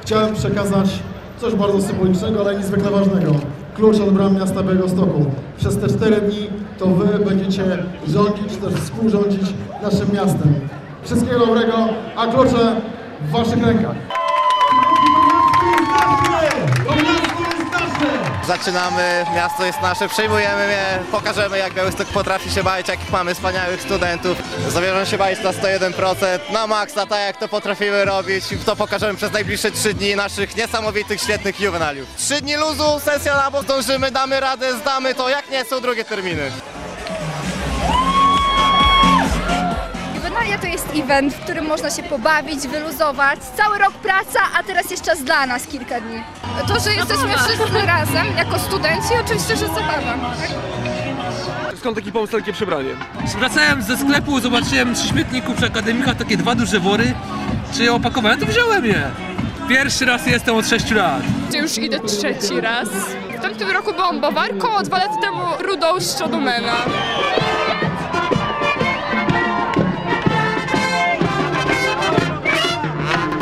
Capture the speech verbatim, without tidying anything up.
chciałem przekazać coś bardzo symbolicznego, ale niezwykle ważnego. Klucz od bram miasta Białegostoku. Przez te cztery dni to wy będziecie rządzić, czy też współrządzić naszym miastem. Wszystkiego dobrego, a klucze w waszych rękach. Zaczynamy, miasto jest nasze, przejmujemy je, pokażemy jak Białystok potrafi się bawić, jakich mamy wspaniałych studentów. Zamierzam się bawić na sto jeden procent, na maksa, tak jak to potrafimy robić. To pokażemy przez najbliższe trzy dni naszych niesamowitych, świetnych juwenaliów. Trzy dni luzu, sesja na bok, dążymy, damy radę, zdamy to, jak nie są drugie terminy. Juwenalia to jest event, w którym można się pobawić, wyluzować. Cały rok praca, a teraz jest czas dla nas kilka dni. To, że jesteśmy wszyscy razem jako studenci, oczywiście, że zabawa. Tak? Skąd taki pomysł, takie przebranie? Wracałem ze sklepu, zobaczyłem przy śmietniku przy akademikach takie dwa duże wory. Czy je opakowałem, to wziąłem je. Pierwszy raz jestem od sześciu lat. Już idę trzeci raz. W tamtym roku byłam bawarką, a dwa lata temu rudą z Shadomana.